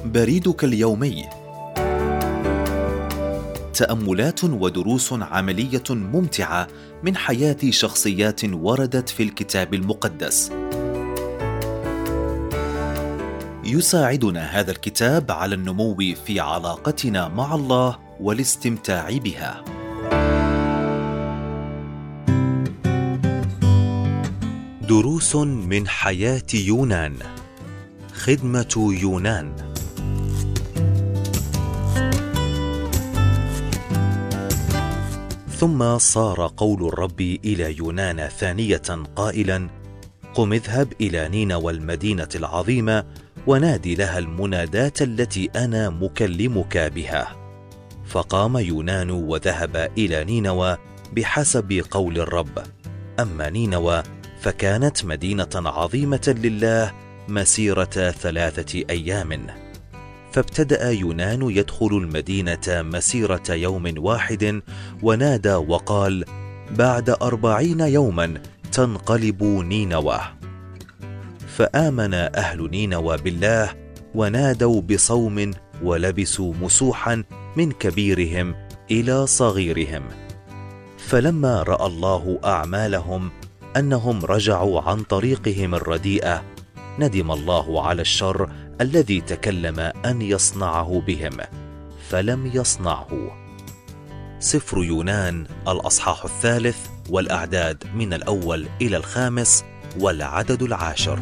بريدك اليومي. تأملات ودروس عملية ممتعة من حياة شخصيات وردت في الكتاب المقدس. يساعدنا هذا الكتاب على النمو في علاقتنا مع الله والاستمتاع بها. دروس من حياة يونان. خدمة يونان. ثم صار قول الرب إلى يونان ثانية قائلا: قم اذهب إلى نينوى المدينة العظيمة ونادي لها المناداة التي أنا مكلمك بها. فقام يونان وذهب إلى نينوى بحسب قول الرب. أما نينوى فكانت مدينة عظيمة لله مسيرة 3 أيام. فابتدأ يونان يدخل المدينة مسيرة يوم واحد، ونادى وقال: بعد 40 يوما تنقلب نينوى. فآمن أهل نينوى بالله ونادوا بصوم ولبسوا مسوحا من كبيرهم إلى صغيرهم. فلما رأى الله أعمالهم أنهم رجعوا عن طريقهم الرديئة، ندم الله على الشر الذي تكلم أن يصنعه بهم، فلم يصنعه. سفر يونان الأصحاح 3 والأعداد من 1 إلى 5 والعدد 10.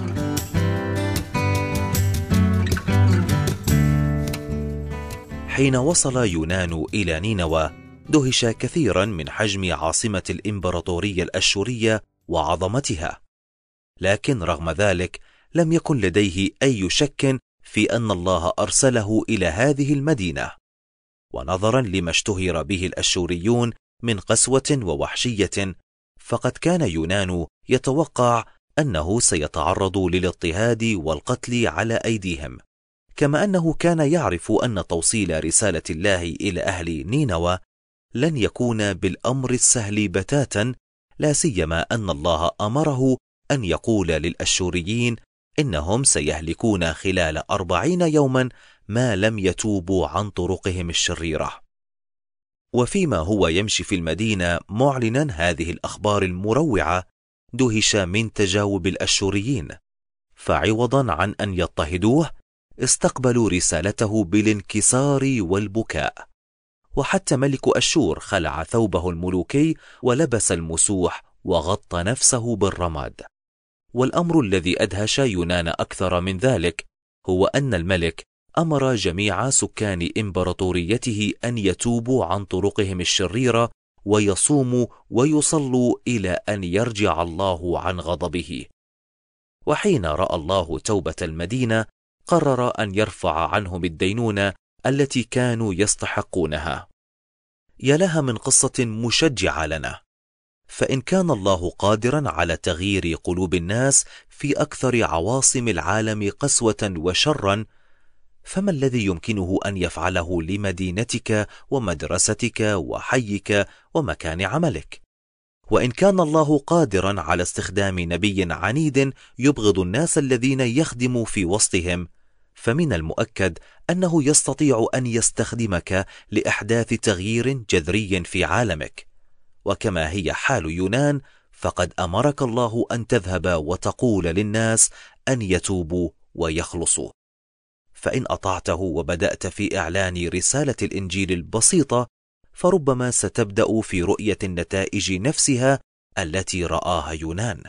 حين وصل يونان إلى نينوى دهش كثيرا من حجم عاصمة الإمبراطورية الأشورية وعظمتها، لكن رغم ذلك لم يكن لديه أي شك في أن الله أرسله إلى هذه المدينة. ونظرا لما اشتهر به الأشوريون من قسوة ووحشية، فقد كان يونان يتوقع أنه سيتعرض للاضطهاد والقتل على أيديهم، كما أنه كان يعرف أن توصيل رسالة الله إلى أهل نينوى لن يكون بالأمر السهل بتاتا، لا سيما أن الله أمره أن يقول للأشوريين إنهم سيهلكون خلال 40 يوما ما لم يتوبوا عن طرقهم الشريرة. وفيما هو يمشي في المدينة معلنا هذه الأخبار المروعة، دهش من تجاوب الأشوريين، فعوضا عن أن يضطهدوه استقبلوا رسالته بالانكسار والبكاء. وحتى ملك أشور خلع ثوبه الملوكي ولبس المسوح وغطى نفسه بالرماد. والأمر الذي أدهش يونان أكثر من ذلك هو أن الملك أمر جميع سكان إمبراطوريته أن يتوبوا عن طرقهم الشريرة ويصوموا ويصلوا إلى أن يرجع الله عن غضبه. وحين رأى الله توبة المدينة قرر أن يرفع عنهم الدينونة التي كانوا يستحقونها. يا لها من قصة مشجعة لنا. فإن كان الله قادرا على تغيير قلوب الناس في أكثر عواصم العالم قسوة وشرا، فما الذي يمكنه أن يفعله لمدينتك ومدرستك وحيك ومكان عملك؟ وإن كان الله قادرا على استخدام نبي عنيد يبغض الناس الذين يخدم في وسطهم، فمن المؤكد أنه يستطيع أن يستخدمك لإحداث تغيير جذري في عالمك. وكما هي حال يونان، فقد أمرك الله أن تذهب وتقول للناس أن يتوبوا ويخلصوا. فإن أطعته وبدأت في إعلان رسالة الإنجيل البسيطة، فربما ستبدأ في رؤية النتائج نفسها التي رآها يونان.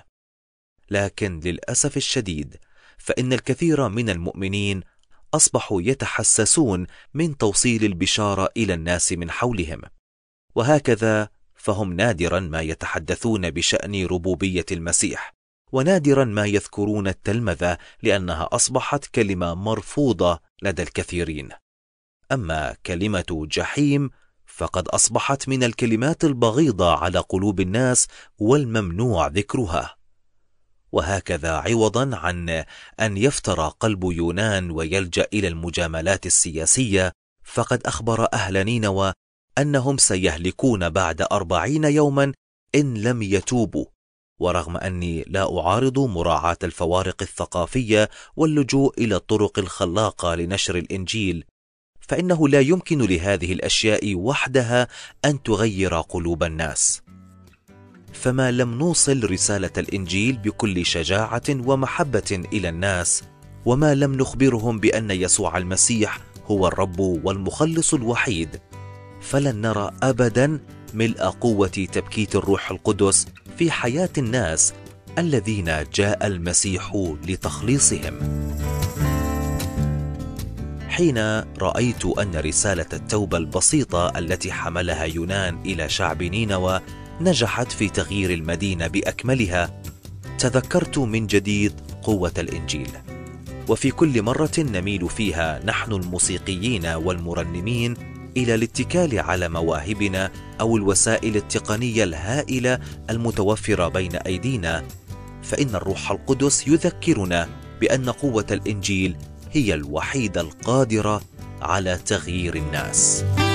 لكن للأسف الشديد فإن الكثير من المؤمنين أصبحوا يتحسسون من توصيل البشارة إلى الناس من حولهم، وهكذا فهم نادرا ما يتحدثون بشأن ربوبية المسيح، ونادرا ما يذكرون التلمذة لأنها أصبحت كلمة مرفوضة لدى الكثيرين. أما كلمة جحيم فقد أصبحت من الكلمات البغيضة على قلوب الناس والممنوع ذكرها. وهكذا عوضا عن أن يفتر قلب يونان ويلجأ إلى المجاملات السياسية، فقد أخبر أهل نينوى أنهم سيهلكون بعد 40 يوما إن لم يتوبوا، ورغم أني لا أعارض مراعاة الفوارق الثقافية واللجوء إلى الطرق الخلاقة لنشر الإنجيل، فإنه لا يمكن لهذه الأشياء وحدها أن تغير قلوب الناس. فما لم نوصل رسالة الإنجيل بكل شجاعة ومحبة إلى الناس، وما لم نخبرهم بأن يسوع المسيح هو الرب والمخلص الوحيد، فلن نرى أبدا ملء قوة تبكيت الروح القدس في حياة الناس الذين جاء المسيح لتخليصهم. حين رأيت أن رسالة التوبة البسيطة التي حملها يونان إلى شعب نينوى نجحت في تغيير المدينة بأكملها، تذكرت من جديد قوة الإنجيل. وفي كل مرة نميل فيها نحن الموسيقيين والمرنمين إلى الاتكال على مواهبنا أو الوسائل التقنية الهائلة المتوفرة بين أيدينا، فإن الروح القدس يذكرنا بأن قوة الإنجيل هي الوحيدة القادرة على تغيير الناس.